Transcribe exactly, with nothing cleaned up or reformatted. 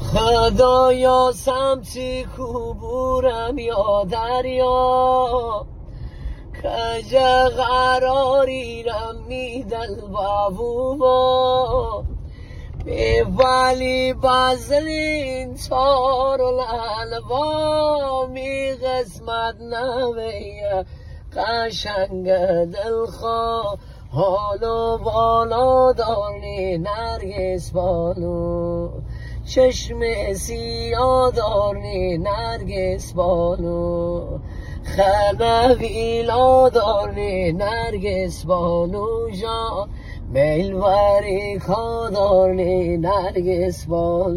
خدایا سمتی کوبورم یا دریا کجا قراریرم میدل بابوبا به ولی بازلین تار و لالبا می قسمت نویه قشنگ دلخواه حالو بالا داری نرگس بالو چشم سیاه داری نرگس بالو خلویلا داری نرگس بالو جا میلواری کا داری نرگس بالو